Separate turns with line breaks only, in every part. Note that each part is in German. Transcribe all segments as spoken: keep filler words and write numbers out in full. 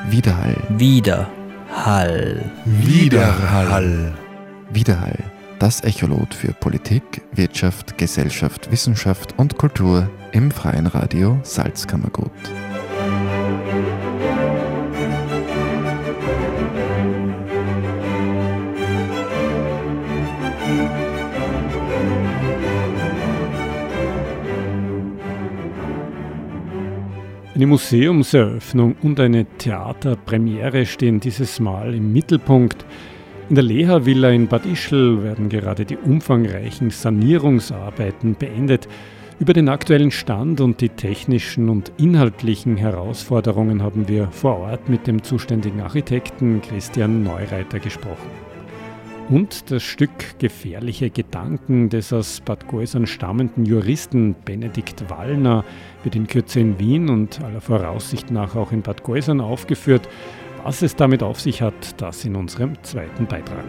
Widerhall.
Widerhall.
Widerhall. Widerhall. Das Echolot für Politik, Wirtschaft, Gesellschaft, Wissenschaft und Kultur im freien Radio Salzkammergut.
Eine Museumseröffnung und eine Theaterpremiere stehen dieses Mal im Mittelpunkt. In der Leha-Villa in Bad Ischl werden gerade die umfangreichen Sanierungsarbeiten beendet. Über den aktuellen Stand und die technischen und inhaltlichen Herausforderungen haben wir vor Ort mit dem zuständigen Architekten Christian Neureiter gesprochen. Und das Stück Gefährliche Gedanken des aus Bad Gäusern stammenden Juristen Benedikt Wallner wird in Kürze in Wien und aller Voraussicht nach auch in Bad Gäusern aufgeführt. Was es damit auf sich hat, das in unserem zweiten Beitrag.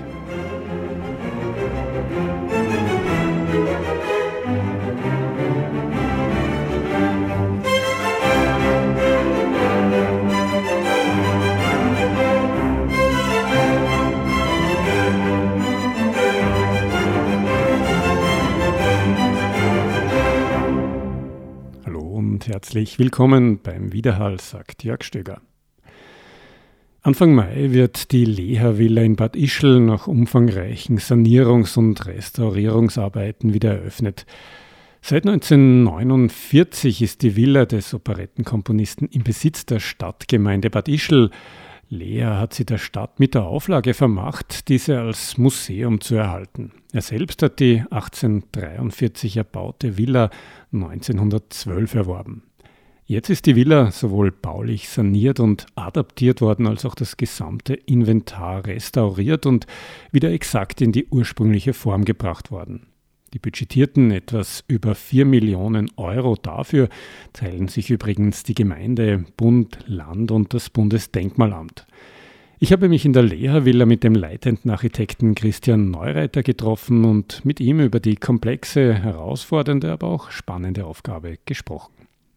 Herzlich willkommen beim Widerhall, sagt Jörg Stöger. Anfang Mai wird die Leha-Villa in Bad Ischl nach umfangreichen Sanierungs- und Restaurierungsarbeiten wieder eröffnet. Seit neunzehnhundertneunundvierzig ist die Villa des Operettenkomponisten im Besitz der Stadtgemeinde Bad Ischl. Leha hat sie der Stadt mit der Auflage vermacht, diese als Museum zu erhalten. Er selbst hat die achtzehnhundertdreiundvierzig erbaute Villa neunzehnhundertzwölf erworben. Jetzt ist die Villa sowohl baulich saniert und adaptiert worden, als auch das gesamte Inventar restauriert und wieder exakt in die ursprüngliche Form gebracht worden. Die budgetierten etwas über vier Millionen Euro dafür teilen sich übrigens die Gemeinde, Bund, Land und das Bundesdenkmalamt. Ich habe mich in der Leha-Villa mit dem leitenden Architekten Christian Neureiter getroffen und mit ihm über die komplexe, herausfordernde, aber auch spannende Aufgabe gesprochen.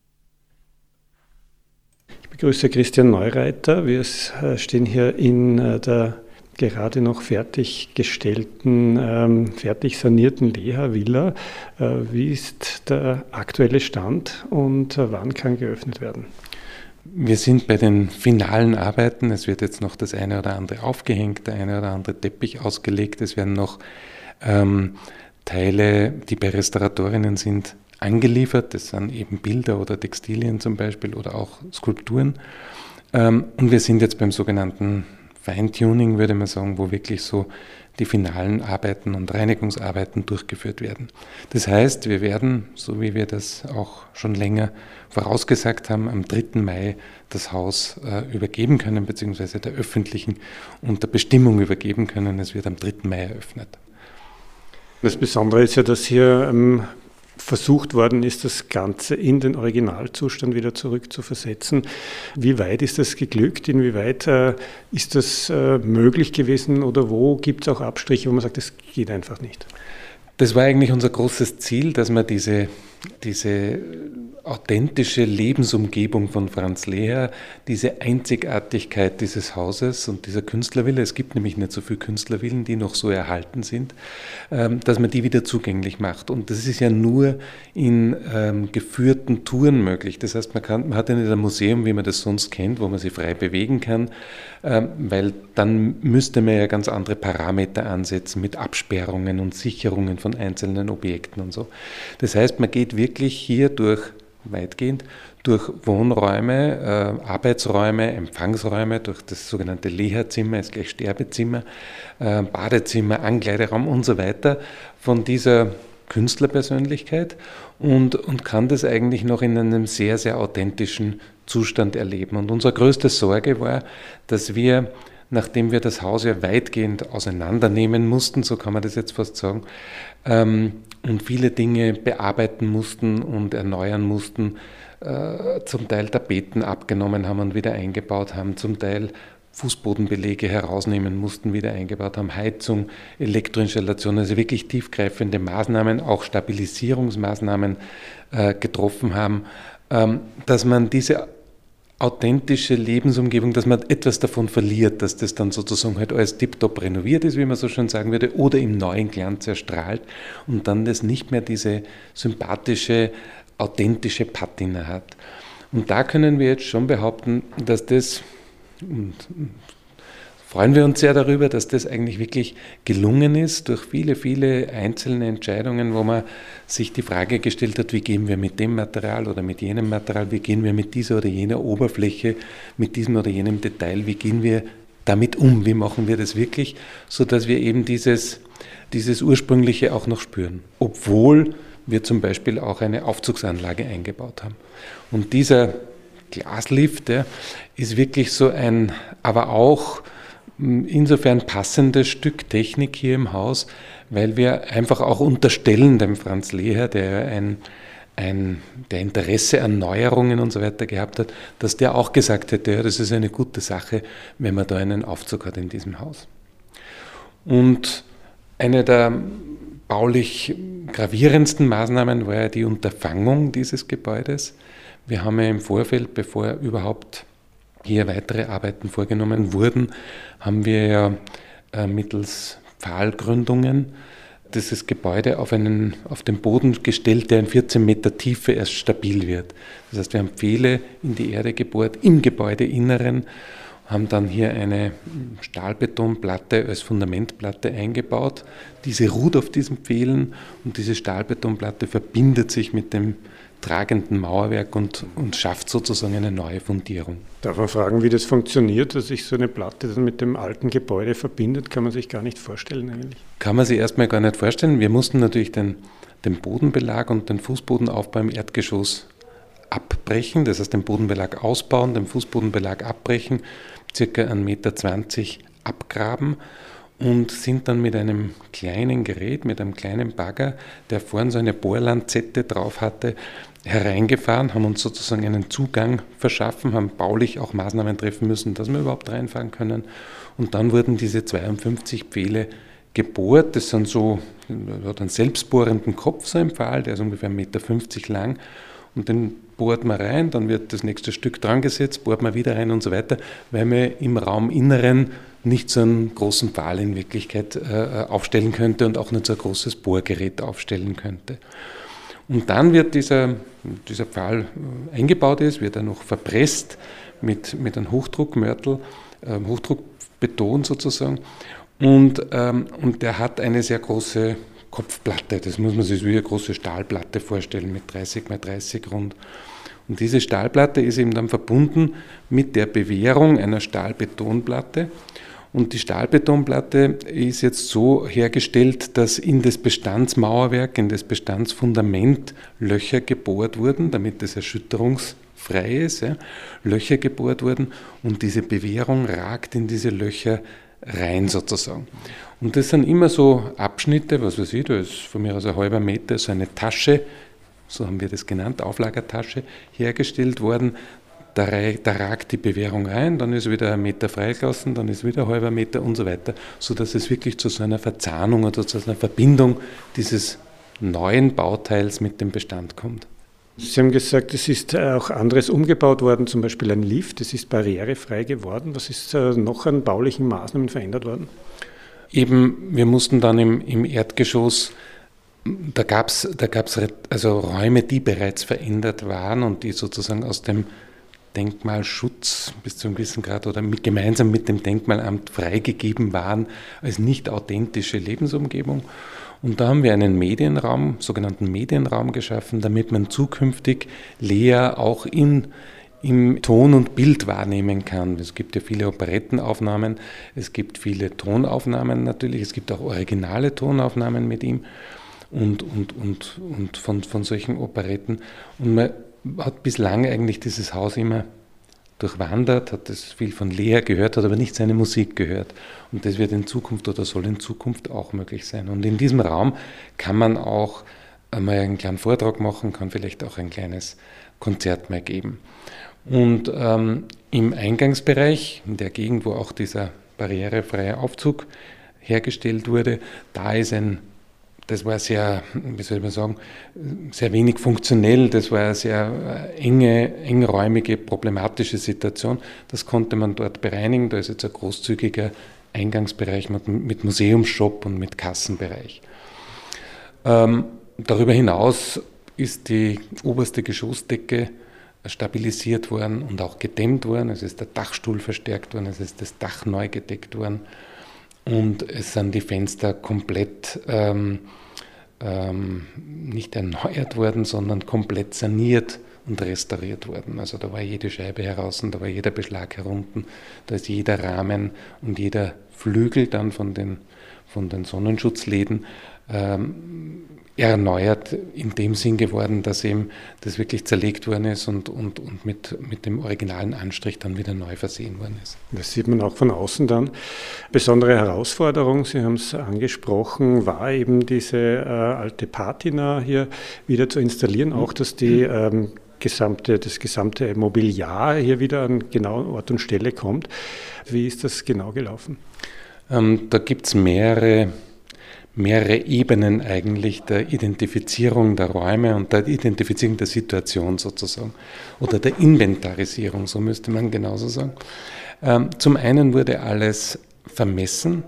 Ich begrüße Christian Neureiter. Wir stehen hier in der gerade noch fertiggestellten, ähm, fertig sanierten Leha-Villa. Äh, wie ist der aktuelle Stand und äh, wann kann geöffnet werden?
Wir sind bei den finalen Arbeiten. Es wird jetzt noch das eine oder andere aufgehängt, der eine oder andere Teppich ausgelegt. Es werden noch ähm, Teile, die bei Restauratorinnen sind, angeliefert. Das sind eben Bilder oder Textilien zum Beispiel oder auch Skulpturen. Ähm, und wir sind jetzt beim sogenannten Feintuning, würde man sagen, wo wirklich so die finalen Arbeiten und Reinigungsarbeiten durchgeführt werden. Das heißt, wir werden, so wie wir das auch schon länger vorausgesagt haben, am dritten Mai das Haus äh, übergeben können, beziehungsweise der öffentlichen unter Bestimmung übergeben können. Es wird am dritten Mai eröffnet.
Das Besondere ist ja, dass hier ähm versucht worden ist, das Ganze in den Originalzustand wieder zurück zu versetzen. Wie weit ist das geglückt? Inwieweit äh, ist das äh, möglich gewesen oder wo gibt es auch Abstriche, wo man sagt, das geht einfach nicht?
Das war eigentlich unser großes Ziel, dass man diese, diese authentische Lebensumgebung von Franz Leha, diese Einzigartigkeit dieses Hauses und dieser Künstlervilla, es gibt nämlich nicht so viele Künstlervillen, die noch so erhalten sind, dass man die wieder zugänglich macht. Und das ist ja nur in ähm, geführten Touren möglich. Das heißt, man, kann, man hat ja nicht ein Museum, wie man das sonst kennt, wo man sich frei bewegen kann, ähm, weil dann müsste man ja ganz andere Parameter ansetzen mit Absperrungen und Sicherungen von einzelnen Objekten und so. Das heißt, man geht wirklich hier durch weitgehend durch Wohnräume, äh, Arbeitsräume, Empfangsräume, durch das sogenannte Leha-Zimmer, ist gleich Sterbezimmer, äh, Badezimmer, Ankleideraum und so weiter von dieser Künstlerpersönlichkeit und, und kann das eigentlich noch in einem sehr, sehr authentischen Zustand erleben. Und unsere größte Sorge war, dass wir, nachdem wir das Haus ja weitgehend auseinandernehmen mussten, so kann man das jetzt fast sagen, ähm, und viele Dinge bearbeiten mussten und erneuern mussten, äh, zum Teil Tapeten abgenommen haben und wieder eingebaut haben, zum Teil Fußbodenbelege herausnehmen mussten, wieder eingebaut haben, Heizung, Elektroinstallation, also wirklich tiefgreifende Maßnahmen, auch Stabilisierungsmaßnahmen äh, getroffen haben, ähm, dass man diese authentische Lebensumgebung, dass man etwas davon verliert, dass das dann sozusagen halt alles tiptop renoviert ist, wie man so schön sagen würde, oder im neuen Glanz erstrahlt und dann das nicht mehr diese sympathische, authentische Patina hat. Und da können wir jetzt schon behaupten, dass das, und freuen wir uns sehr darüber, dass das eigentlich wirklich gelungen ist durch viele, viele einzelne Entscheidungen, wo man sich die Frage gestellt hat, wie gehen wir mit dem Material oder mit jenem Material, wie gehen wir mit dieser oder jener Oberfläche, mit diesem oder jenem Detail, wie gehen wir damit um, wie machen wir das wirklich, sodass wir eben dieses, dieses Ursprüngliche auch noch spüren, obwohl wir zum Beispiel auch eine Aufzugsanlage eingebaut haben. Und dieser Glaslift, der ist wirklich so ein, aber auch insofern passendes Stück Technik hier im Haus, weil wir einfach auch unterstellen dem Franz Leher, der ein, ein der Interesse an Neuerungen und so weiter gehabt hat, dass der auch gesagt hätte, ja, das ist eine gute Sache, wenn man da einen Aufzug hat in diesem Haus. Und eine der baulich gravierendsten Maßnahmen war ja die Unterfangung dieses Gebäudes. Wir haben ja im Vorfeld, bevor überhaupt hier weitere Arbeiten vorgenommen wurden, haben wir ja äh, mittels Pfahlgründungen dieses Gebäude auf, einen, auf den Boden gestellt, der in vierzehn Meter Tiefe erst stabil wird. Das heißt, wir haben Pfähle in die Erde gebohrt, im Gebäudeinneren, haben dann hier eine Stahlbetonplatte als Fundamentplatte eingebaut. Diese ruht auf diesen Pfählen und diese Stahlbetonplatte verbindet sich mit dem tragenden Mauerwerk und, und schafft sozusagen eine neue Fundierung.
Darf man fragen, wie das funktioniert, dass sich so eine Platte dann mit dem alten Gebäude verbindet? Kann man sich gar nicht vorstellen eigentlich.
Kann man sich erstmal gar nicht vorstellen. Wir mussten natürlich den, den Bodenbelag und den Fußbodenaufbau im Erdgeschoss abbrechen, das heißt den Bodenbelag ausbauen, den Fußbodenbelag abbrechen, circa einen Meter zwanzig abgraben und sind dann mit einem kleinen Gerät, mit einem kleinen Bagger, der vorne so eine Bohrlanzette drauf hatte, hereingefahren, haben uns sozusagen einen Zugang verschaffen, haben baulich auch Maßnahmen treffen müssen, dass wir überhaupt reinfahren können. Und dann wurden diese zweiundfünfzig Pfähle gebohrt. Das sind so, hat einen selbstbohrenden Kopf, so ein Pfahl, der ist ungefähr einen Meter fünfzig lang. Und den bohrt man rein, dann wird das nächste Stück dran gesetzt, bohrt man wieder rein und so weiter, weil man im Rauminneren nicht so einen großen Pfahl in Wirklichkeit äh, aufstellen könnte und auch nicht so ein großes Bohrgerät aufstellen könnte. Und dann wird dieser, dieser Pfahl eingebaut ist, wird er noch verpresst mit, mit einem Hochdruckmörtel, äh, Hochdruckbeton sozusagen. Und, ähm, und der hat eine sehr große Kopfplatte, das muss man sich wie eine große Stahlplatte vorstellen mit dreißig mal dreißig rund. Und diese Stahlplatte ist eben dann verbunden mit der Bewehrung einer Stahlbetonplatte. Und die Stahlbetonplatte ist jetzt so hergestellt, dass in das Bestandsmauerwerk, in das Bestandsfundament Löcher gebohrt wurden, damit es erschütterungsfrei ist. Ja. Löcher gebohrt wurden und diese Bewehrung ragt in diese Löcher rein sozusagen. Und das sind immer so Abschnitte, was weiß ich, da ist von mir aus ein halber Meter so eine Tasche, so haben wir das genannt, Auflagertasche, hergestellt worden. Da, da ragt die Bewehrung rein, dann ist wieder ein Meter freigelassen, dann ist wieder ein halber Meter und so weiter, sodass es wirklich zu so einer Verzahnung oder zu so einer Verbindung dieses neuen Bauteils mit dem Bestand kommt.
Sie haben gesagt, es ist auch anderes umgebaut worden, zum Beispiel ein Lift, es ist barrierefrei geworden. Was ist noch an baulichen Maßnahmen verändert worden?
Eben, wir mussten dann im, im Erdgeschoss, da gab es da gab's also Räume, die bereits verändert waren und die sozusagen aus dem Denkmalschutz bis zu einem gewissen Grad oder mit, gemeinsam mit dem Denkmalamt freigegeben waren als nicht authentische Lebensumgebung. Und da haben wir einen Medienraum, sogenannten Medienraum geschaffen, damit man zukünftig Leher auch in, im Ton und Bild wahrnehmen kann. Es gibt ja viele Operettenaufnahmen, es gibt viele Tonaufnahmen natürlich, es gibt auch originale Tonaufnahmen mit ihm und, und, und, und von, von solchen Operetten. Und man hat bislang eigentlich dieses Haus immer durchwandert, hat das viel von Leher gehört, hat aber nicht seine Musik gehört. Und das wird in Zukunft oder soll in Zukunft auch möglich sein. Und in diesem Raum kann man auch einmal einen kleinen Vortrag machen, kann vielleicht auch ein kleines Konzert mal geben. Und ähm, im Eingangsbereich, in der Gegend, wo auch dieser barrierefreie Aufzug hergestellt wurde, da ist ein das war sehr, wie soll man sagen, sehr wenig funktionell, das war eine sehr enge, engräumige, problematische Situation. Das konnte man dort bereinigen, da ist jetzt ein großzügiger Eingangsbereich mit, mit Museumsshop und mit Kassenbereich. Ähm, darüber hinaus ist die oberste Geschossdecke stabilisiert worden und auch gedämmt worden. Es ist der Dachstuhl verstärkt worden, es ist das Dach neu gedeckt worden und es sind die Fenster komplett ähm, ähm, nicht erneuert worden, sondern komplett saniert und restauriert worden. Also da war jede Scheibe heraus, da war jeder Beschlag herunten, da ist jeder Rahmen und jeder Flügel dann von den, von den Sonnenschutzläden ähm, erneuert in dem Sinn geworden, dass eben das wirklich zerlegt worden ist und, und, und mit, mit dem originalen Anstrich dann wieder neu versehen worden ist.
Das sieht man auch von außen dann. Besondere Herausforderung, Sie haben es angesprochen, war eben diese äh, alte Patina hier wieder zu installieren, auch dass die ähm, gesamte, das gesamte Mobiliar hier wieder an genauen Ort und Stelle kommt. Wie ist das genau gelaufen?
Ähm, da gibt es mehrere mehrere Ebenen eigentlich der Identifizierung der Räume und der Identifizierung der Situation sozusagen oder der Inventarisierung, so müsste man genauso sagen. Zum einen wurde alles vermessen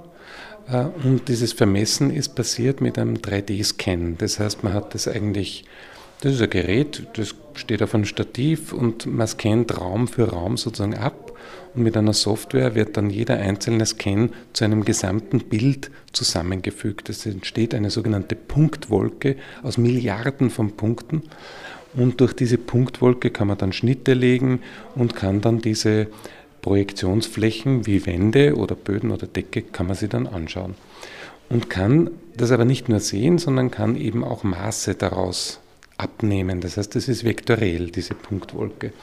und dieses Vermessen ist passiert mit einem drei D-Scan. Das heißt, man hat das eigentlich, das ist ein Gerät, das steht auf einem Stativ und man scannt Raum für Raum sozusagen ab. Und mit einer Software wird dann jeder einzelne Scan zu einem gesamten Bild zusammengefügt. Es entsteht eine sogenannte Punktwolke aus Milliarden von Punkten. Und durch diese Punktwolke kann man dann Schnitte legen und kann dann diese Projektionsflächen wie Wände oder Böden oder Decke, kann man sie dann anschauen. Und kann das aber nicht nur sehen, sondern kann eben auch Maße daraus abnehmen. Das heißt, das ist vektoriell, diese Punktwolke.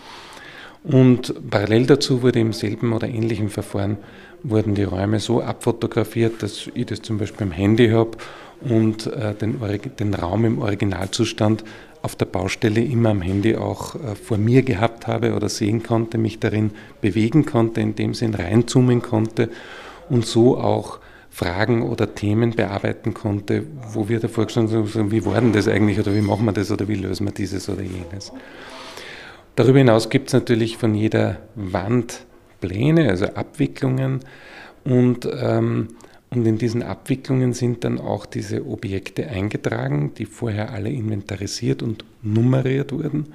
Und parallel dazu wurde im selben oder ähnlichen Verfahren wurden die Räume so abfotografiert, dass ich das zum Beispiel im Handy habe und äh, den, den Raum im Originalzustand auf der Baustelle immer am Handy auch äh, vor mir gehabt habe oder sehen konnte, mich darin bewegen konnte, in dem Sinn reinzoomen konnte und so auch Fragen oder Themen bearbeiten konnte, wo wir davor gestanden sind, wie war denn das eigentlich oder wie machen wir das oder wie lösen wir dieses oder jenes. Darüber hinaus gibt es natürlich von jeder Wand Pläne, also Abwicklungen und, ähm, und in diesen Abwicklungen sind dann auch diese Objekte eingetragen, die vorher alle inventarisiert und nummeriert wurden.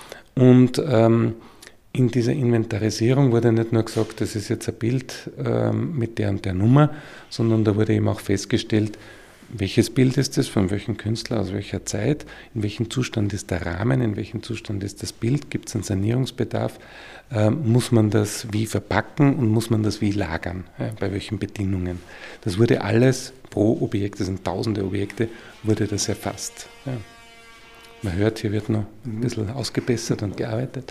Und ähm, in dieser Inventarisierung wurde nicht nur gesagt, das ist jetzt ein Bild ähm, mit der und der Nummer, sondern da wurde eben auch festgestellt, welches Bild ist das, von welchem Künstler, aus welcher Zeit, in welchem Zustand ist der Rahmen, in welchem Zustand ist das Bild, gibt es einen Sanierungsbedarf, äh, muss man das wie verpacken und muss man das wie lagern, ja, bei welchen Bedingungen. Das wurde alles pro Objekt, das sind tausende Objekte, wurde das erfasst. Ja. Man hört, hier wird noch ein bisschen ausgebessert und gearbeitet.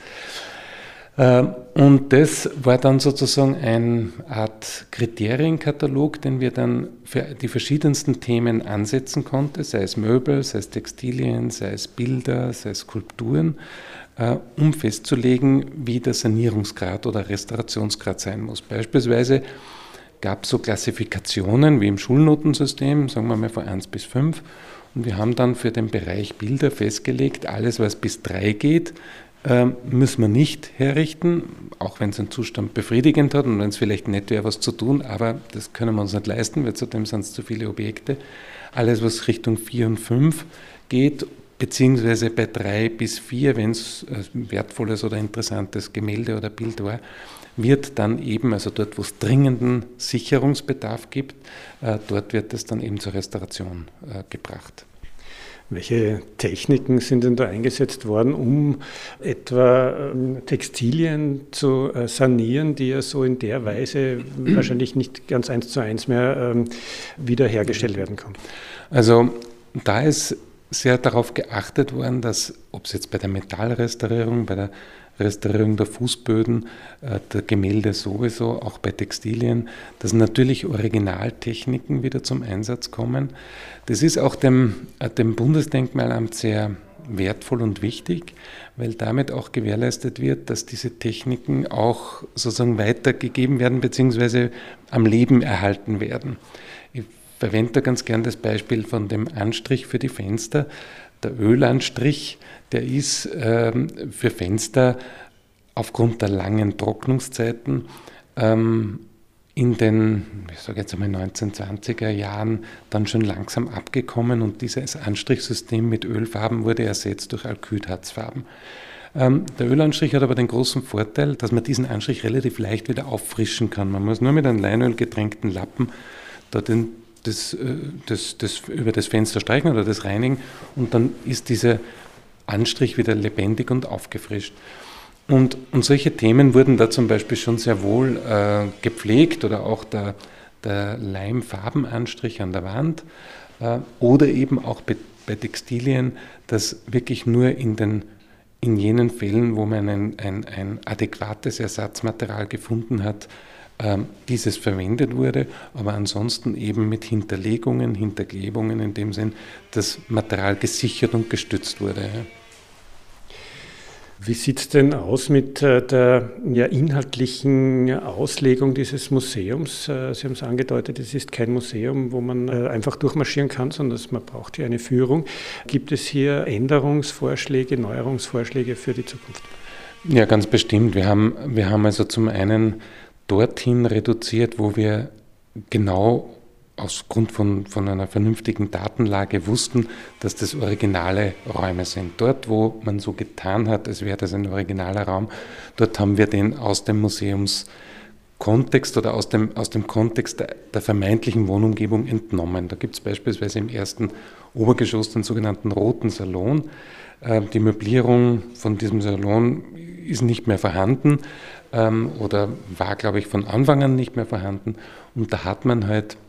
Und das war dann sozusagen eine Art Kriterienkatalog, den wir dann für die verschiedensten Themen ansetzen konnten, sei es Möbel, sei es Textilien, sei es Bilder, sei es Skulpturen, um festzulegen, wie der Sanierungsgrad oder Restaurationsgrad sein muss. Beispielsweise gab es so Klassifikationen wie im Schulnotensystem, sagen wir mal von eins bis fünf, und wir haben dann für den Bereich Bilder festgelegt, alles was bis drei geht, müssen wir nicht herrichten, auch wenn es einen Zustand befriedigend hat und wenn es vielleicht nett wäre, was zu tun, aber das können wir uns nicht leisten, weil zudem sind es zu viele Objekte. Alles, was Richtung vier und fünf geht, beziehungsweise bei drei bis vier, wenn es ein wertvolles oder interessantes Gemälde oder Bild war, wird dann eben, also dort, wo es dringenden Sicherungsbedarf gibt, dort wird es dann eben zur Restauration gebracht.
Welche Techniken sind denn da eingesetzt worden, um etwa ähm, Textilien zu äh, sanieren, die ja so in der Weise wahrscheinlich nicht ganz eins zu eins mehr ähm, wiederhergestellt werden kann?
Also da ist sehr darauf geachtet worden, dass, ob es jetzt bei der Metallrestaurierung, bei der Restaurierung der Fußböden, äh, der Gemälde sowieso, auch bei Textilien, dass natürlich Originaltechniken wieder zum Einsatz kommen. Das ist auch dem, äh, dem Bundesdenkmalamt sehr wertvoll und wichtig, weil damit auch gewährleistet wird, dass diese Techniken auch sozusagen weitergegeben werden bzw. am Leben erhalten werden. Ich verwende da ganz gern das Beispiel von dem Anstrich für die Fenster. Der Ölanstrich, der ist ähm, für Fenster aufgrund der langen Trocknungszeiten ähm, in den, ich sage jetzt einmal neunzehnhundertzwanziger Jahren dann schon langsam abgekommen und dieses Anstrichsystem mit Ölfarben wurde ersetzt durch Alkylharzfarben. Ähm, der Ölanstrich hat aber den großen Vorteil, dass man diesen Anstrich relativ leicht wieder auffrischen kann. Man muss nur mit einem Leinöl getränkten Lappen da den, das, das, das über das Fenster streichen oder das reinigen und dann ist dieser Anstrich wieder lebendig und aufgefrischt. Und, und solche Themen wurden da zum Beispiel schon sehr wohl äh, gepflegt oder auch der, der Leimfarbenanstrich an der Wand äh, oder eben auch bei, bei Textilien, dass wirklich nur in, den, in jenen Fällen, wo man ein, ein, ein adäquates Ersatzmaterial gefunden hat, äh, dieses verwendet wurde, aber ansonsten eben mit Hinterlegungen, Hinterklebungen in dem Sinn, das Material gesichert und gestützt wurde. Ja.
Wie sieht es denn aus mit äh, der ja, inhaltlichen Auslegung dieses Museums? Äh, Sie haben es angedeutet, es ist kein Museum, wo man äh, einfach durchmarschieren kann, sondern man braucht hier eine Führung. Gibt es hier Änderungsvorschläge, Neuerungsvorschläge für die Zukunft?
Ja, ganz bestimmt. Wir haben, wir haben also zum einen dorthin reduziert, wo wir genau aus Grund von, von einer vernünftigen Datenlage wussten, dass das originale Räume sind. Dort, wo man so getan hat, als wäre das ein originaler Raum, dort haben wir den aus dem Museumskontext oder aus dem, aus dem Kontext der, der vermeintlichen Wohnumgebung entnommen. Da gibt es beispielsweise im ersten Obergeschoss den sogenannten Roten Salon. Die Möblierung von diesem Salon ist nicht mehr vorhanden ähm, oder war, glaube ich, von Anfang an nicht mehr vorhanden. Und da hat man halt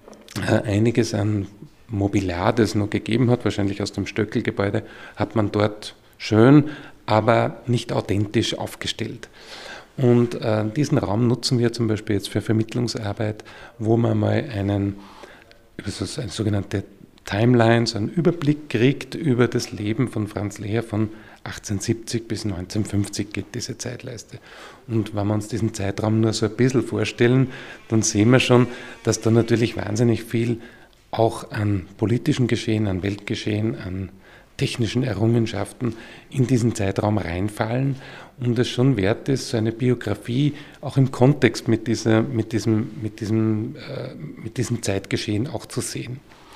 einiges an Mobiliar, das es noch gegeben hat, wahrscheinlich aus dem Stöckelgebäude, hat man dort schön, aber nicht authentisch aufgestellt. Und äh, diesen Raum nutzen wir zum Beispiel jetzt für Vermittlungsarbeit, wo man mal einen, über so eine sogenannte Timeline, so einen Überblick kriegt über das Leben von Franz Leher von achtzehnhundertsiebzig bis neunzehnhundertfünfzig geht diese Zeitleiste. Und wenn wir uns diesen Zeitraum nur so ein bisschen vorstellen, dann sehen wir schon, dass da natürlich wahnsinnig viel auch an politischen Geschehen, an Weltgeschehen, an technischen Errungenschaften in diesen Zeitraum reinfallen und es schon wert ist, so eine Biografie auch im Kontext mit, dieser, mit, diesem, mit, diesem, äh, mit diesem Zeitgeschehen auch zu sehen.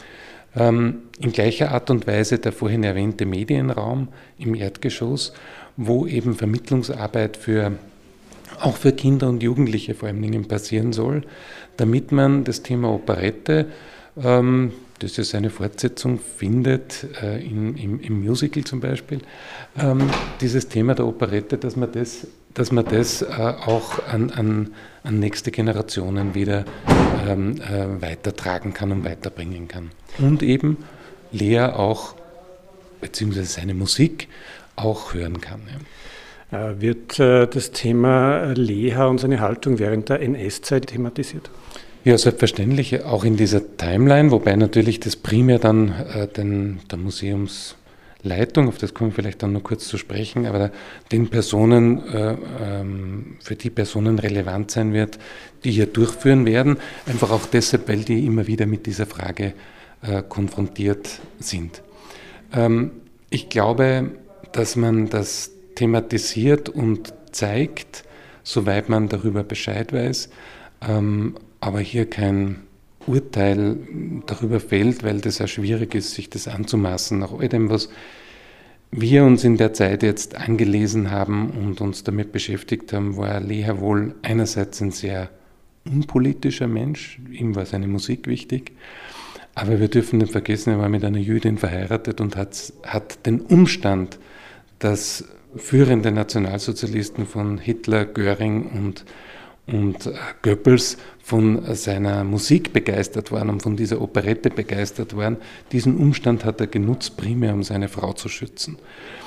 Ähm, in gleicher Art und Weise der vorhin erwähnte Medienraum im Erdgeschoss, wo eben Vermittlungsarbeit für, auch für Kinder und Jugendliche vor allen Dingen passieren soll, damit man das Thema Operette, ähm, das ja seine Fortsetzung findet, äh, in, im, im Musical zum Beispiel, ähm, dieses Thema der Operette, dass man das, dass man das äh, auch an, an, an nächste Generationen wieder ähm, äh, weitertragen kann und weiterbringen kann. Und eben Leher auch, beziehungsweise seine Musik auch hören kann.
Ja. Wird äh, das Thema Leher und seine Haltung während der N S-Zeit thematisiert?
Ja, selbstverständlich, auch in dieser Timeline, wobei natürlich das primär dann äh, den, der Museumsleitung, auf das kommen wir vielleicht dann noch kurz zu sprechen, aber den Personen, äh, ähm, für die Personen relevant sein wird, die hier durchführen werden, einfach auch deshalb, weil die immer wieder mit dieser Frage äh, konfrontiert sind. Ähm, ich glaube, dass man das thematisiert und zeigt, soweit man darüber Bescheid weiß, ähm, aber hier kein Urteil darüber fällt, weil das auch schwierig ist, sich das anzumaßen. Nach all dem, was wir uns in der Zeit jetzt angelesen haben und uns damit beschäftigt haben, war Leher wohl einerseits ein sehr unpolitischer Mensch, ihm war seine Musik wichtig, aber wir dürfen nicht vergessen, er war mit einer Jüdin verheiratet und hat, hat den Umstand, dass führende Nationalsozialisten von Hitler, Göring und und Goebbels von seiner Musik begeistert waren und von dieser Operette begeistert waren. Diesen Umstand hat er genutzt, primär um seine Frau zu schützen.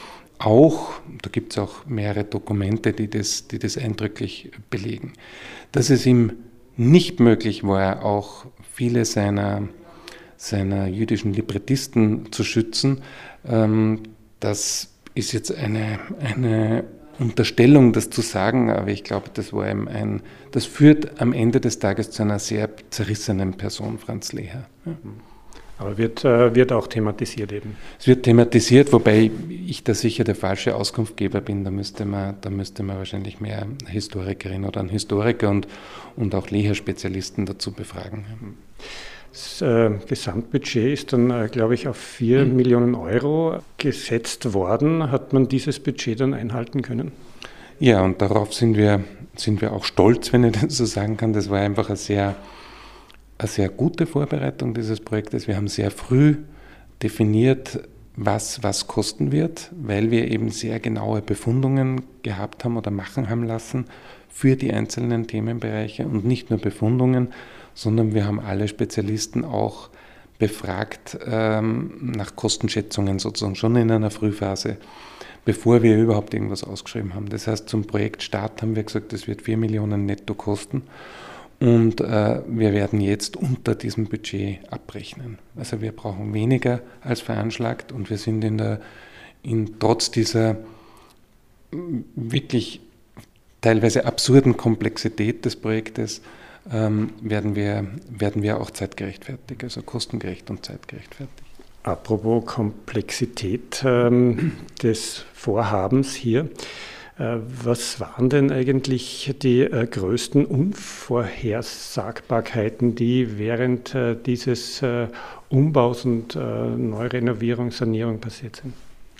Auch, da gibt es auch mehrere Dokumente, die das, die das eindrücklich belegen, dass es ihm nicht möglich war, auch viele seiner, seiner jüdischen Librettisten zu schützen. Das ist jetzt eine, eine Unterstellung, das zu sagen, aber ich glaube, das war ein, ein, das führt am Ende des Tages zu einer sehr zerrissenen Person, Franz Leher. Ja.
Aber wird, äh, wird auch thematisiert eben.
Es wird thematisiert, wobei ich da sicher der falsche Auskunftgeber bin. Da müsste man, da müsste man wahrscheinlich mehr Historikerin oder einen Historiker und, und auch Leher-Spezialisten dazu befragen.
Das äh, Gesamtbudget ist dann, äh, glaube ich, auf vier mhm. Millionen Euro gesetzt worden. Hat man dieses Budget dann einhalten können?
Ja, und darauf sind wir, sind wir auch stolz, wenn ich das so sagen kann. Das war einfach eine sehr, eine sehr gute Vorbereitung dieses Projektes. Wir haben sehr früh definiert, was was kosten wird, weil wir eben sehr genaue Befundungen gehabt haben oder machen haben lassen für die einzelnen Themenbereiche und nicht nur Befundungen, sondern wir haben alle Spezialisten auch befragt ähm, nach Kostenschätzungen sozusagen schon in einer Frühphase, bevor wir überhaupt irgendwas ausgeschrieben haben. Das heißt, zum Projektstart haben wir gesagt, das wird vier Millionen netto kosten und äh, wir werden jetzt unter diesem Budget abrechnen. Also wir brauchen weniger als veranschlagt und wir sind in der, in, trotz dieser wirklich teilweise absurden Komplexität des Projektes ähm, werden wir, werden wir auch zeitgerecht fertig, also kostengerecht und zeitgerecht fertig.
Apropos Komplexität ähm, des Vorhabens hier, äh, was waren denn eigentlich die äh, größten Unvorhersagbarkeiten, die während äh, dieses äh, Umbaus und äh, Neurenovierung, Sanierung passiert sind?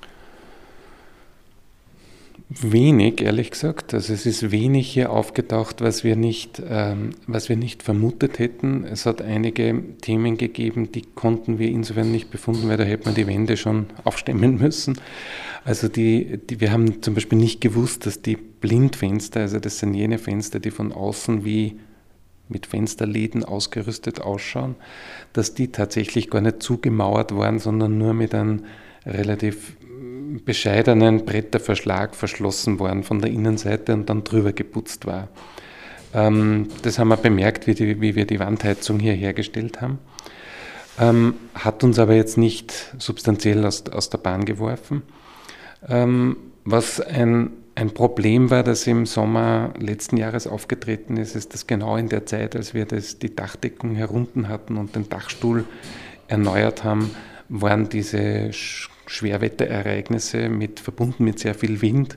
Wenig, ehrlich gesagt. Also es ist wenig hier aufgetaucht, was wir nicht, ähm, was wir nicht vermutet hätten. Es hat einige Themen gegeben, die konnten wir insofern nicht befunden, weil da hätte man die Wände schon aufstemmen müssen. Also die, die, wir haben zum Beispiel nicht gewusst, dass die Blindfenster, also das sind jene Fenster, die von außen wie mit Fensterläden ausgerüstet ausschauen, dass die tatsächlich gar nicht zugemauert waren, sondern nur mit einem relativ bescheidenen Bretterverschlag verschlossen worden von der Innenseite und dann drüber geputzt war. Ähm, das haben wir bemerkt, wie, die, wie wir die Wandheizung hier hergestellt haben. Ähm, hat uns aber jetzt nicht substanziell aus, aus der Bahn geworfen. Ähm, was ein, ein Problem war, das im Sommer letzten Jahres aufgetreten ist, ist, dass genau in der Zeit, als wir das, die Dachdeckung herunten hatten und den Dachstuhl erneuert haben, waren diese Schwerwetterereignisse mit, verbunden mit sehr viel Wind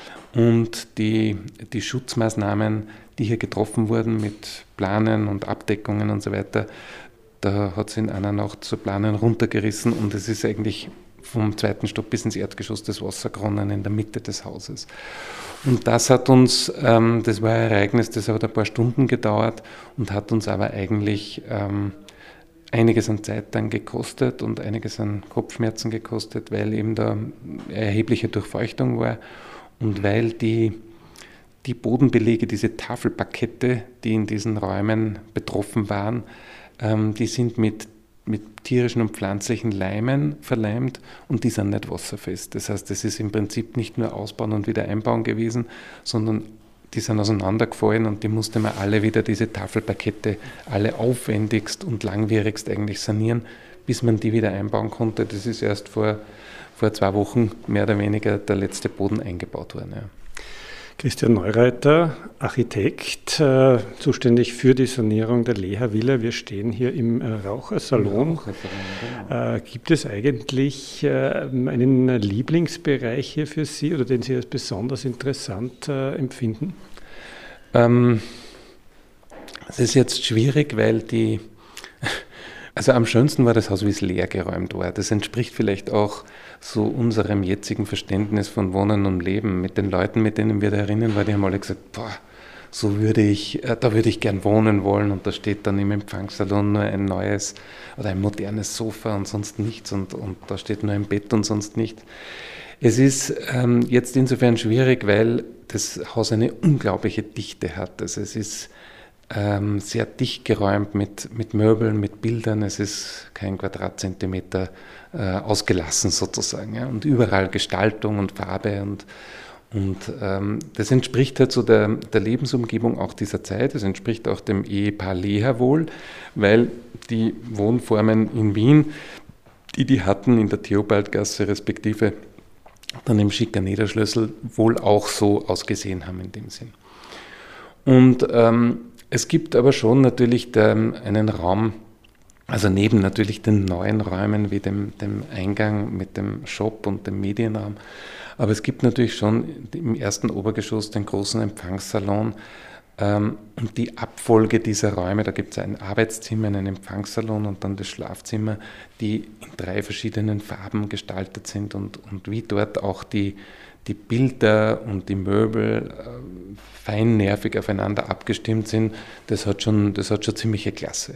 und die, die Schutzmaßnahmen, die hier getroffen wurden mit Planen und Abdeckungen und so weiter, da hat es in einer Nacht so Planen runtergerissen und es ist eigentlich vom zweiten Stock bis ins Erdgeschoss das Wasser geronnen in der Mitte des Hauses. Und das hat uns, ähm, das war ein Ereignis, das hat ein paar Stunden gedauert und hat uns aber eigentlich ähm, einiges an Zeit dann gekostet und einiges an Kopfschmerzen gekostet, weil eben da erhebliche Durchfeuchtung war und weil die, die Bodenbelege, diese Tafelparkette, die in diesen Räumen betroffen waren, ähm, die sind mit, mit tierischen und pflanzlichen Leimen verleimt und die sind nicht wasserfest. Das heißt, es ist im Prinzip nicht nur ausbauen und wieder einbauen gewesen, sondern die sind auseinandergefallen und die musste man alle wieder, diese Tafelparkette, alle aufwendigst und langwierigst eigentlich sanieren, bis man die wieder einbauen konnte. Das ist erst vor, vor zwei Wochen mehr oder weniger der letzte Boden eingebaut worden. Ja.
Christian Neureiter, Architekt, äh, zuständig für die Sanierung der Leher-Villa. Wir stehen hier im äh, Rauchersalon. Äh, gibt es eigentlich äh, einen Lieblingsbereich hier für Sie oder den Sie als besonders interessant äh, empfinden?
Ähm, es ist jetzt schwierig, weil die, also am schönsten war das Haus, wie es leer geräumt war. Das entspricht vielleicht auch so unserem jetzigen Verständnis von Wohnen und Leben. Mit den Leuten, mit denen wir da erinnern waren, die haben alle gesagt, boah, so würde ich, äh, da würde ich gern wohnen wollen und da steht dann im Empfangssalon nur ein neues oder ein modernes Sofa und sonst nichts und, und da steht nur ein Bett und sonst nichts. Es ist ähm, jetzt insofern schwierig, weil das Haus eine unglaubliche Dichte hat. Also es ist ähm, sehr dicht geräumt mit, mit Möbeln, mit Bildern. Es ist kein Quadratzentimeter äh, ausgelassen sozusagen. Ja? Und überall Gestaltung und Farbe und Und ähm, das entspricht halt so der, der Lebensumgebung auch dieser Zeit. Es entspricht auch dem Ehepaar Leher wohl, weil die Wohnformen in Wien, die die hatten in der Theobaldgasse respektive dann im Schicker Niederschlössl wohl auch so ausgesehen haben in dem Sinn. Und ähm, es gibt aber schon natürlich der, einen Raum, also neben natürlich den neuen Räumen wie dem, dem Eingang mit dem Shop und dem Medienraum, aber es gibt natürlich schon im ersten Obergeschoss den großen Empfangssalon ähm, und die Abfolge dieser Räume, da gibt es ein Arbeitszimmer, einen Empfangssalon und dann das Schlafzimmer, die in drei verschiedenen Farben gestaltet sind und, und wie dort auch die, die Bilder und die Möbel äh, feinnervig aufeinander abgestimmt sind, das hat schon, das hat schon ziemliche Klasse.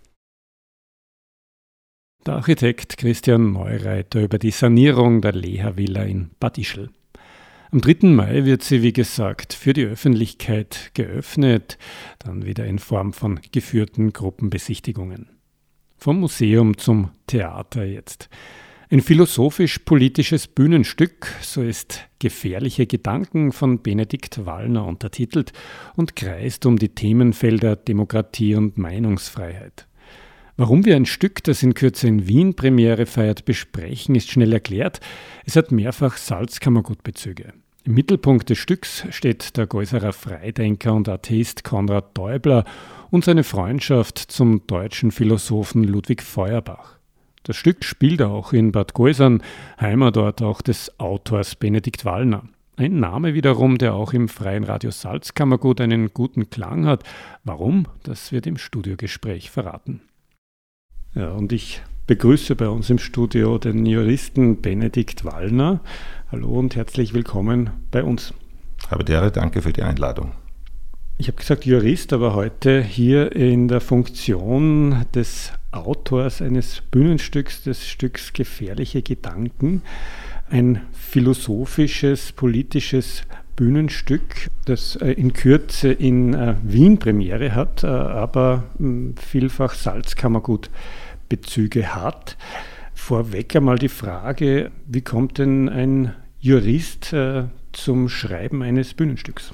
Der Architekt Christian Neureiter über die Sanierung der Leha-Villa in Bad Ischl. Am dritten Mai wird sie, wie gesagt, für die Öffentlichkeit geöffnet, dann wieder in Form von geführten Gruppenbesichtigungen. Vom Museum zum Theater jetzt. Ein philosophisch-politisches Bühnenstück, so ist Gefährliche Gedanken von Benedikt Wallner untertitelt und kreist um die Themenfelder Demokratie und Meinungsfreiheit. Warum wir ein Stück, das in Kürze in Wien Premiere feiert, besprechen, ist schnell erklärt. Es hat mehrfach Salzkammergutbezüge. Im Mittelpunkt des Stücks steht der Geuserer Freidenker und Atheist Konrad Täubler und seine Freundschaft zum deutschen Philosophen Ludwig Feuerbach. Das Stück spielt auch in Bad Geusern, Heimatort auch des Autors Benedikt Wallner. Ein Name wiederum, der auch im Freien Radio Salzkammergut einen guten Klang hat. Warum? Das wird im Studiogespräch verraten. Ja, und ich begrüße bei uns im Studio den Juristen Benedikt Wallner. Hallo und herzlich willkommen bei uns.
Habe die Ehre, danke für die Einladung.
Ich habe gesagt Jurist, aber heute hier in der Funktion des Autors eines Bühnenstücks, des Stücks Gefährliche Gedanken. Ein philosophisches, politisches Bühnenstück, das in Kürze in Wien Premiere hat, aber vielfach Salzkammergutbezüge hat. Vorweg einmal die Frage, wie kommt denn ein Jurist zum Schreiben eines Bühnenstücks?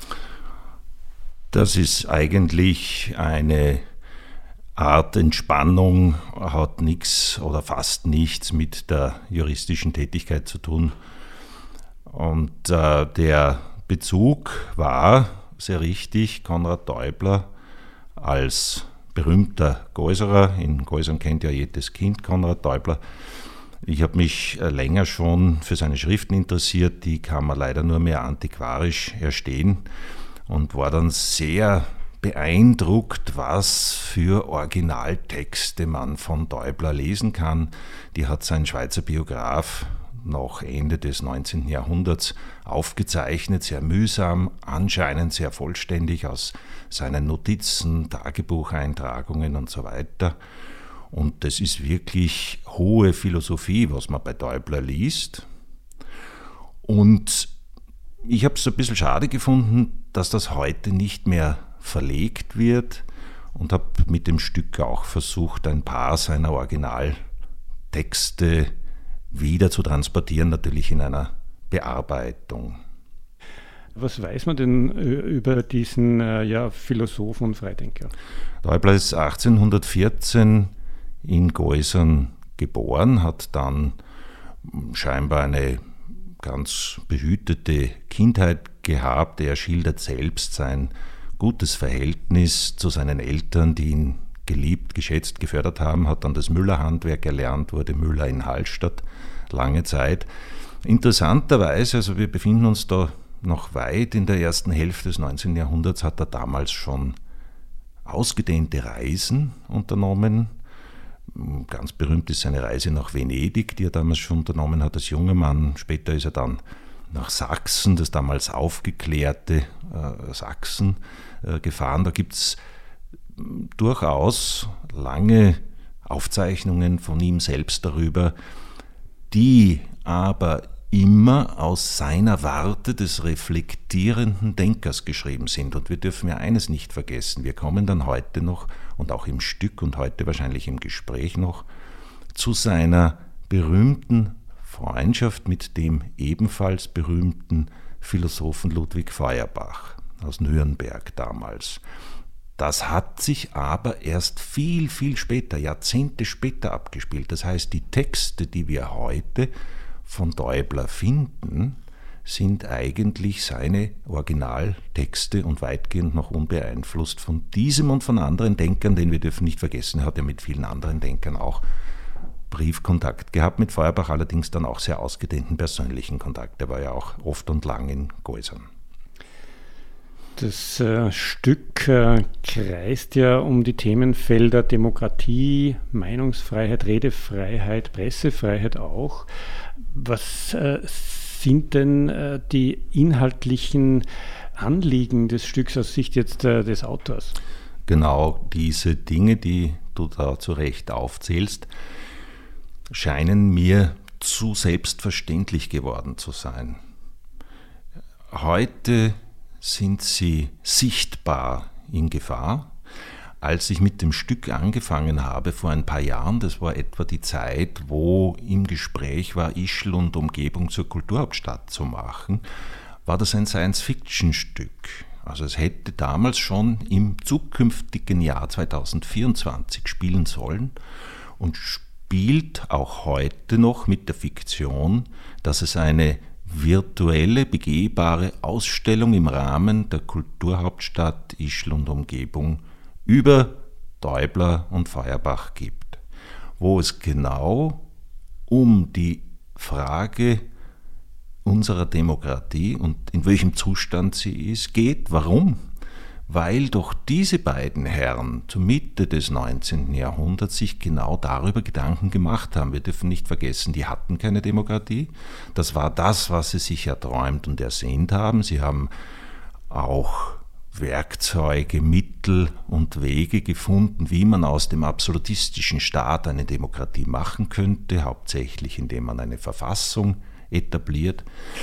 Das ist eigentlich eine Art Entspannung, hat nichts oder fast nichts mit der juristischen Tätigkeit zu tun. Und äh, der Bezug war, sehr richtig, Konrad Täubler als berühmter Geuserer. In Geusern kennt ja jedes Kind Konrad Täubler. Ich habe mich länger schon für seine Schriften interessiert, die kann man leider nur mehr antiquarisch erstehen und war dann sehr beeindruckt, was für Originaltexte man von Täubler lesen kann. Die hat sein Schweizer Biograf noch Ende des neunzehnten Jahrhunderts aufgezeichnet, sehr mühsam, anscheinend sehr vollständig aus seinen Notizen, Tagebucheintragungen und so weiter. Und das ist wirklich hohe Philosophie, was man bei Täubler liest. Und ich habe es ein bisschen schade gefunden, dass das heute nicht mehr verlegt wird und habe mit dem Stück auch versucht, ein paar seiner Originaltexte wieder zu transportieren, natürlich in einer Bearbeitung.
Was weiß man denn über diesen ja, Philosophen und Freidenker?
Täubler ist achtzehnhundertvierzehn in Geusern geboren, hat dann scheinbar eine ganz behütete Kindheit gehabt. Er schildert selbst sein gutes Verhältnis zu seinen Eltern, die ihn geliebt, geschätzt, gefördert haben, hat dann das Müllerhandwerk erlernt, wurde Müller in Hallstatt lange Zeit. Interessanterweise, also wir befinden uns da noch weit in der ersten Hälfte des neunzehnten Jahrhunderts, hat er damals schon ausgedehnte Reisen unternommen. Ganz berühmt ist seine Reise nach Venedig, die er damals schon unternommen hat als junger Mann. Später ist er dann nach Sachsen, das damals aufgeklärte äh, Sachsen, äh, gefahren. Da gibt es durchaus lange Aufzeichnungen von ihm selbst darüber, die aber immer aus seiner Warte des reflektierenden Denkers geschrieben sind. Und wir dürfen ja eines nicht vergessen, wir kommen dann heute noch und auch im Stück und heute wahrscheinlich im Gespräch noch zu seiner berühmten Freundschaft mit dem ebenfalls berühmten Philosophen Ludwig Feuerbach aus Nürnberg damals. Das hat sich aber erst viel, viel später, Jahrzehnte später abgespielt. Das heißt, die Texte, die wir heute von Däubler finden, sind eigentlich seine Originaltexte und weitgehend noch unbeeinflusst von diesem und von anderen Denkern, denn wir dürfen nicht vergessen, er hat ja mit vielen anderen Denkern auch Briefkontakt gehabt, mit Feuerbach allerdings dann auch sehr ausgedehnten persönlichen Kontakt. Er war ja auch oft und lang in Geusern.
Das äh, Stück äh, kreist ja um die Themenfelder Demokratie, Meinungsfreiheit, Redefreiheit, Pressefreiheit auch. Was äh, sind denn äh, die inhaltlichen Anliegen des Stücks aus Sicht jetzt äh, des Autors?
Genau diese Dinge, die du da zu Recht aufzählst, scheinen mir zu selbstverständlich geworden zu sein. Heute sind sie sichtbar in Gefahr. Als ich mit dem Stück angefangen habe vor ein paar Jahren, das war etwa die Zeit, wo im Gespräch war, Ischl und Umgebung zur Kulturhauptstadt zu machen, war das ein Science-Fiction-Stück. Also es hätte damals schon im zukünftigen Jahr zweitausendvierundzwanzig spielen sollen und spielt auch heute noch mit der Fiktion, dass es eine virtuelle, begehbare Ausstellung im Rahmen der Kulturhauptstadt Ischl und Umgebung über Däubler und Feuerbach gibt, wo es genau um die Frage unserer Demokratie und in welchem Zustand sie ist, geht. Warum? Weil doch diese beiden Herren zur Mitte des neunzehnten Jahrhunderts sich genau darüber Gedanken gemacht haben. Wir dürfen nicht vergessen, die hatten keine Demokratie. Das war das, was sie sich erträumt und ersehnt haben. Sie haben auch Werkzeuge, Mittel und Wege gefunden, wie man aus dem absolutistischen Staat eine Demokratie machen könnte, hauptsächlich indem man eine Verfassung etabliert.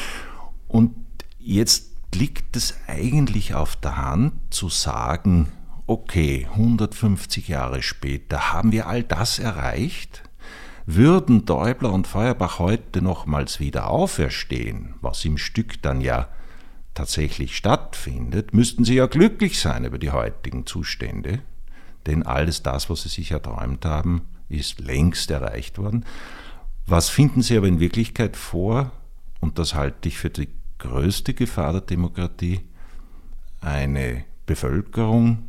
Und jetzt liegt es eigentlich auf der Hand zu sagen, okay, hundertfünfzig Jahre später haben wir all das erreicht. Würden Däubler und Feuerbach heute nochmals wieder auferstehen, was im Stück dann ja tatsächlich stattfindet, müssten sie ja glücklich sein über die heutigen Zustände, denn alles das, was sie sich erträumt haben, ist längst erreicht worden. Was finden sie aber in Wirklichkeit vor? Und das halte ich für die größte Gefahr der Demokratie: eine Bevölkerung,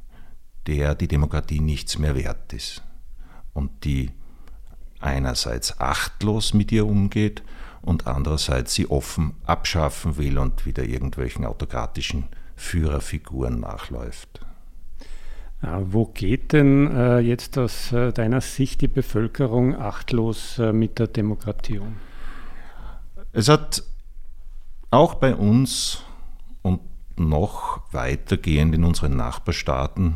der die Demokratie nichts mehr wert ist und die einerseits achtlos mit ihr umgeht und andererseits sie offen abschaffen will und wieder irgendwelchen autokratischen Führerfiguren nachläuft.
Wo geht denn äh, jetzt aus äh, deiner Sicht die Bevölkerung achtlos äh, mit der Demokratie um?
Es hat auch bei uns und noch weitergehend in unseren Nachbarstaaten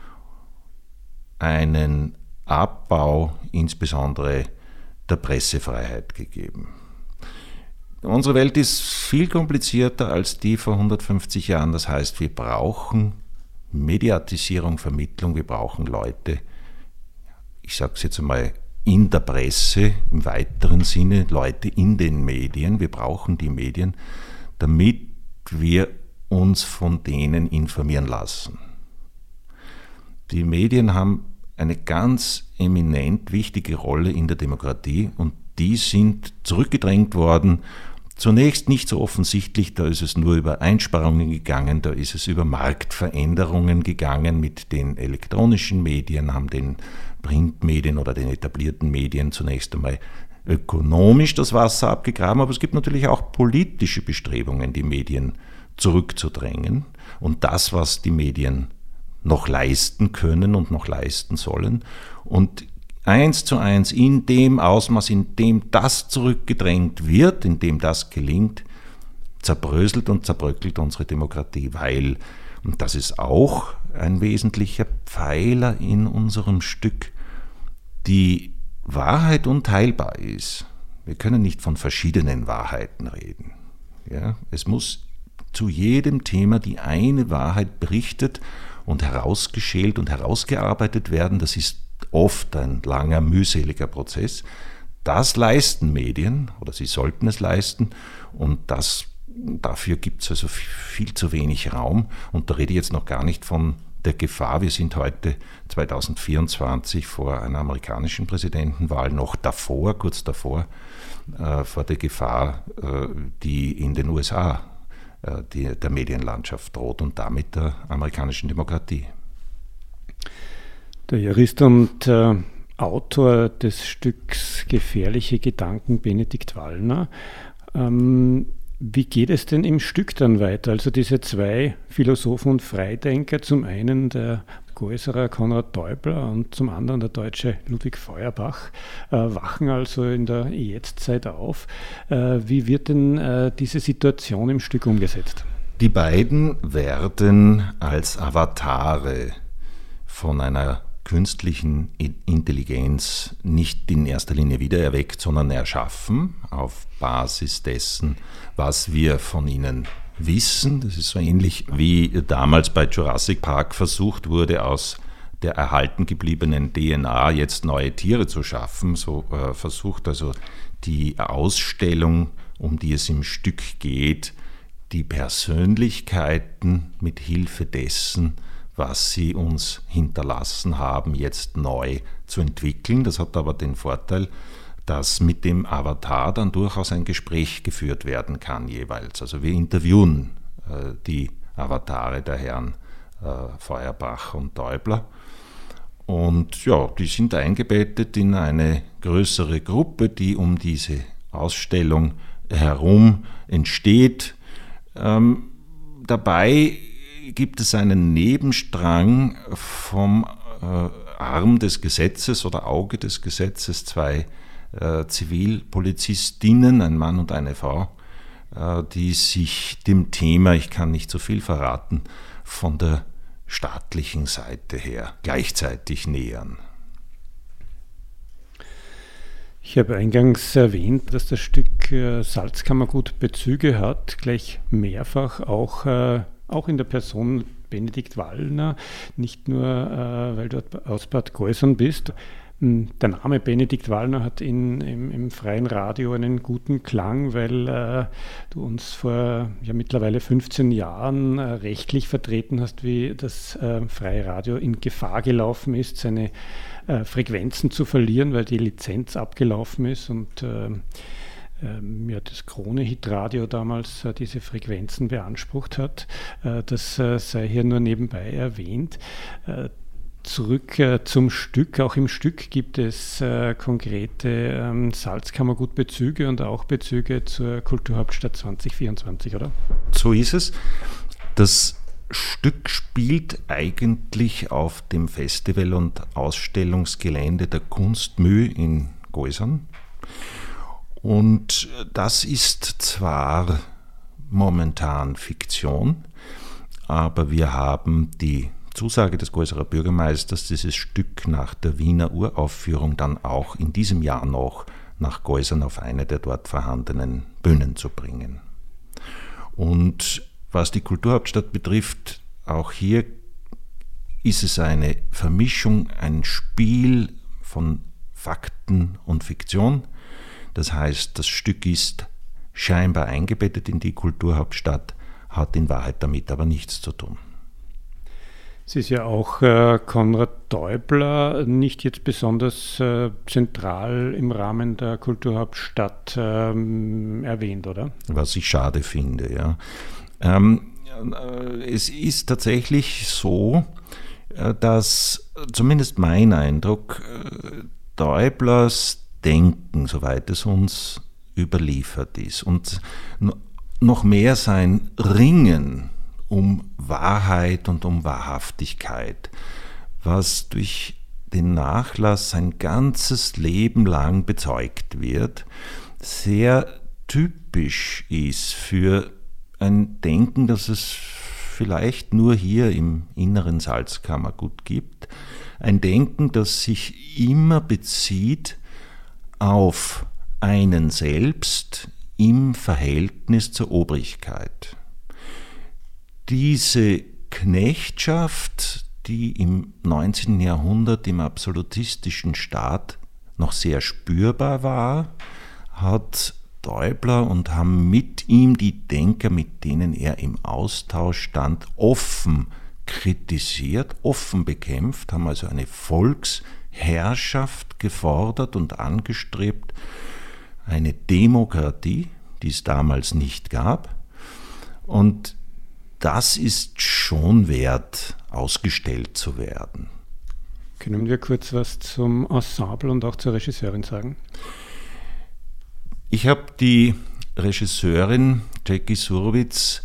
einen Abbau insbesondere der Pressefreiheit gegeben. Unsere Welt ist viel komplizierter als die vor hundertfünfzig Jahren. Das heißt, wir brauchen Mediatisierung, Vermittlung, wir brauchen Leute, ich sage es jetzt einmal, in der Presse, im weiteren Sinne, Leute in den Medien. Wir brauchen die Medien, damit wir uns von denen informieren lassen. Die Medien haben eine ganz eminent wichtige Rolle in der Demokratie und die sind zurückgedrängt worden. Zunächst nicht so offensichtlich, da ist es nur über Einsparungen gegangen, da ist es über Marktveränderungen gegangen mit den elektronischen Medien, haben den Printmedien oder den etablierten Medien zunächst einmal ökonomisch das Wasser abgegraben, aber es gibt natürlich auch politische Bestrebungen, die Medien zurückzudrängen und das, was die Medien noch leisten können und noch leisten sollen. Und eins zu eins in dem Ausmaß, in dem das zurückgedrängt wird, in dem das gelingt, zerbröselt und zerbröckelt unsere Demokratie, weil, und das ist auch ein wesentlicher Pfeiler in unserem Stück, die Wahrheit unteilbar ist. Wir können nicht von verschiedenen Wahrheiten reden. Ja, es muss zu jedem Thema die eine Wahrheit berichtet und herausgeschält und herausgearbeitet werden. Das ist oft ein langer, mühseliger Prozess. Das leisten Medien, oder sie sollten es leisten, und das, dafür gibt es also viel zu wenig Raum. Und da rede ich jetzt noch gar nicht von der Gefahr, wir sind heute zwanzig vierundzwanzig vor einer amerikanischen Präsidentenwahl, noch davor, kurz davor, äh, vor der Gefahr, äh, die in den U S A äh, die, der Medienlandschaft droht und damit der amerikanischen Demokratie.
Der Jurist und äh, Autor des Stücks Gefährliche Gedanken, Benedikt Wallner. Ähm, Wie geht es denn im Stück dann weiter? Also diese zwei Philosophen und Freidenker, zum einen der Geuserer Konrad Täubler und zum anderen der Deutsche Ludwig Feuerbach, äh, wachen also in der Jetztzeit auf. Äh, wie wird denn äh, diese Situation im Stück umgesetzt?
Die beiden werden als Avatare von einer künstlichen Intelligenz nicht in erster Linie wiedererweckt, sondern erschaffen auf Basis dessen, was wir von ihnen wissen. Das ist so ähnlich wie damals bei Jurassic Park versucht wurde, aus der erhalten gebliebenen D N A jetzt neue Tiere zu schaffen. So äh, versucht also die Ausstellung, um die es im Stück geht, die Persönlichkeiten mit Hilfe dessen, was sie uns hinterlassen haben, jetzt neu zu entwickeln. Das hat aber den Vorteil, dass mit dem Avatar dann durchaus ein Gespräch geführt werden kann jeweils. Also wir interviewen äh, die Avatare der Herren äh, Feuerbach und Täubler. Und ja, die sind eingebettet in eine größere Gruppe, die um diese Ausstellung herum entsteht. Ähm, dabei gibt es einen Nebenstrang vom äh, Arm des Gesetzes oder Auge des Gesetzes, zwei äh, Zivilpolizistinnen, ein Mann und eine Frau, äh, die sich dem Thema, ich kann nicht so viel verraten, von der staatlichen Seite her gleichzeitig nähern.
Ich habe eingangs erwähnt, dass das Stück äh, Salzkammergut Bezüge hat, gleich mehrfach auch äh, Auch in der Person Benedikt Wallner, nicht nur, äh, weil du aus Bad Geusern bist. Der Name Benedikt Wallner hat in, im, im freien Radio einen guten Klang, weil äh, du uns vor ja, mittlerweile fünfzehn Jahren äh, rechtlich vertreten hast, wie das äh, freie Radio in Gefahr gelaufen ist, seine äh, Frequenzen zu verlieren, weil die Lizenz abgelaufen ist und äh, ja, das Krone-Hit-Radio damals äh, diese Frequenzen beansprucht hat. Äh, das äh, sei hier nur nebenbei erwähnt. Äh, zurück äh, zum Stück. Auch im Stück gibt es äh, konkrete ähm, Salzkammergut-Bezüge und auch Bezüge zur Kulturhauptstadt zwanzig vierundzwanzig, oder?
So ist es. Das Stück spielt eigentlich auf dem Festival- und Ausstellungsgelände der Kunstmüh in Geusern. Und das ist zwar momentan Fiktion, aber wir haben die Zusage des Geuserer Bürgermeisters, dieses Stück nach der Wiener Uraufführung dann auch in diesem Jahr noch nach Geusern auf eine der dort vorhandenen Bühnen zu bringen. Und was die Kulturhauptstadt betrifft, auch hier ist es eine Vermischung, ein Spiel von Fakten und Fiktion. Das heißt, das Stück ist scheinbar eingebettet in die Kulturhauptstadt, hat in Wahrheit damit aber nichts zu tun.
Es ist ja auch äh, Konrad Täubler nicht jetzt besonders äh, zentral im Rahmen der Kulturhauptstadt ähm, erwähnt, oder? Was
ich schade finde, ja. Ähm, äh, es ist tatsächlich so, äh, dass zumindest mein Eindruck, äh, Täublers Denken, soweit es uns überliefert ist, und noch mehr sein Ringen um Wahrheit und um Wahrhaftigkeit, was durch den Nachlass sein ganzes Leben lang bezeugt wird, sehr typisch ist für ein Denken, das es vielleicht nur hier im inneren Salzkammergut gibt, ein Denken, das sich immer bezieht auf einen selbst im Verhältnis zur Obrigkeit. Diese Knechtschaft, die im neunzehnten Jahrhundert im absolutistischen Staat noch sehr spürbar war, hat Täubler und haben mit ihm die Denker, mit denen er im Austausch stand, offen kritisiert, offen bekämpft, haben also eine Volksherrschaft gefordert und angestrebt, eine Demokratie, die es damals nicht gab. Und das ist schon wert, ausgestellt zu werden.
Können wir kurz was zum Ensemble und auch zur Regisseurin sagen?
Ich habe die Regisseurin Jackie Surowitz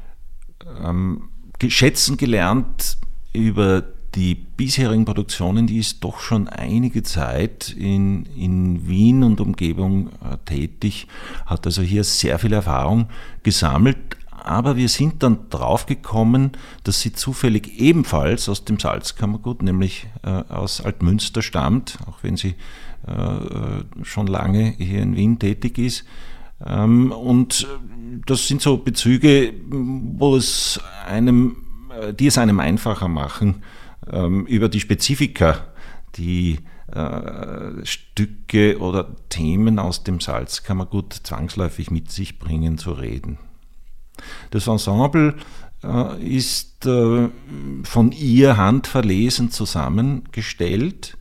ähm, schätzen gelernt über die bisherigen Produktionen. Die ist doch schon einige Zeit in, in Wien und Umgebung äh, tätig, hat also hier sehr viel Erfahrung gesammelt. Aber wir sind dann draufgekommen, dass sie zufällig ebenfalls aus dem Salzkammergut, nämlich äh, aus Altmünster stammt, auch wenn sie äh, schon lange hier in Wien tätig ist. Ähm, und das sind so Bezüge, wo es einem, die es einem einfacher machen, ähm, über die Spezifika, die äh, Stücke oder Themen aus dem Salzkammergut zwangsläufig mit sich bringen, zu reden. Das Ensemble äh, ist äh, von ihr handverlesen zusammengestellt.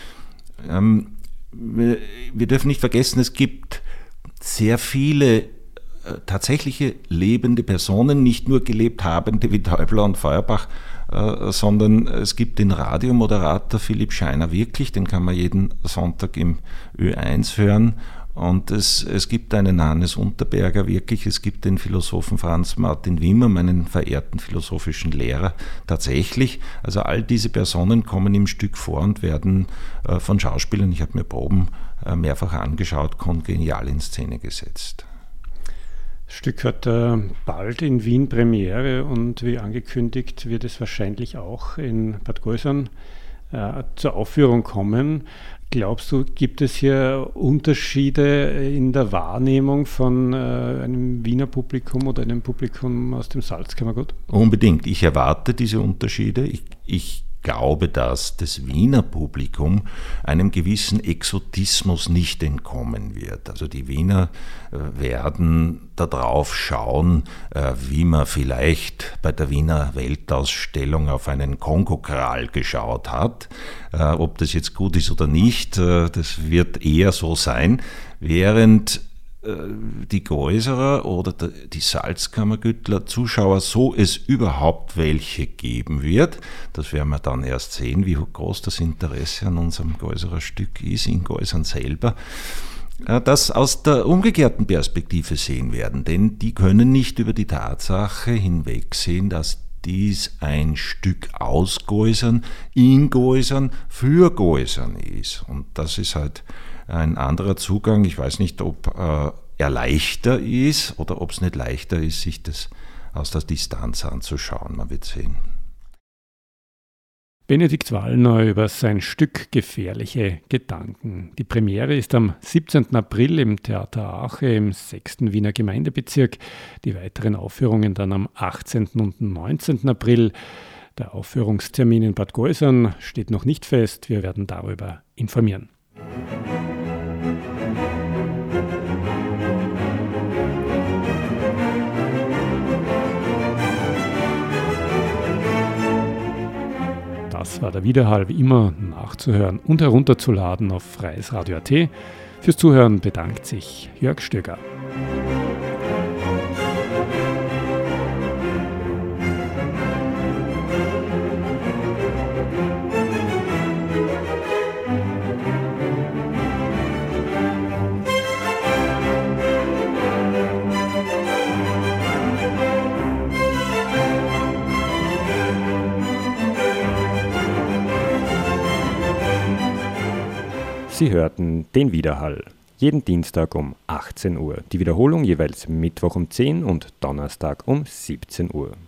Ähm, wir, wir dürfen nicht vergessen, es gibt sehr viele äh, tatsächliche lebende Personen, nicht nur gelebt habende wie Täubler und Feuerbach, äh, sondern es gibt den Radiomoderator Philipp Scheiner wirklich, den kann man jeden Sonntag im Ö eins hören. Und es, es gibt einen Hannes Unterberger wirklich, es gibt den Philosophen Franz Martin Wimmer, meinen verehrten philosophischen Lehrer, tatsächlich. Also all diese Personen kommen im Stück vor und werden äh, von Schauspielern, ich habe mir Proben äh, mehrfach angeschaut, kongenial in Szene gesetzt.
Das Stück hat äh, bald in Wien Premiere und wie angekündigt wird es wahrscheinlich auch in Bad Goisern äh, zur Aufführung kommen. Glaubst du, gibt es hier Unterschiede in der Wahrnehmung von äh, einem Wiener Publikum oder einem Publikum aus dem Salzkammergut?
Unbedingt. Ich erwarte diese Unterschiede. Ich, ich glaube, dass das Wiener Publikum einem gewissen Exotismus nicht entkommen wird. Also die Wiener äh, werden darauf schauen, äh, wie man vielleicht bei der Wiener Weltausstellung auf einen Kongokral geschaut hat. Äh, ob das jetzt gut ist oder nicht, äh, das wird eher so sein, während die Goiserer oder die Salzkammergüttler Zuschauer, so es überhaupt welche geben wird, das werden wir dann erst sehen, wie groß das Interesse an unserem Goiserer Stück ist, in Goisern selber, das aus der umgekehrten Perspektive sehen werden, denn die können nicht über die Tatsache hinwegsehen, dass dies ein Stück aus Goisern, in Goisern, für Goisern ist. Und das ist halt ein anderer Zugang. Ich weiß nicht, ob äh, er leichter ist oder ob es nicht leichter ist, sich das aus der Distanz anzuschauen. Man wird sehen.
Benedikt Wallner über sein Stück Gefährliche Gedanken. Die Premiere ist am siebzehnten April im Theater Ache im sechsten Wiener Gemeindebezirk. Die weiteren Aufführungen dann am achtzehnten und neunzehnten April. Der Aufführungstermin in Bad Goisern steht noch nicht fest. Wir werden darüber informieren. Das war der Widerhall, wie immer nachzuhören und herunterzuladen auf freies Radio punkt at. Fürs Zuhören bedankt sich Jörg Stöger. Sie hörten den Widerhall. Jeden Dienstag um achtzehn Uhr. Die Wiederholung jeweils Mittwoch um zehn und Donnerstag um siebzehn Uhr.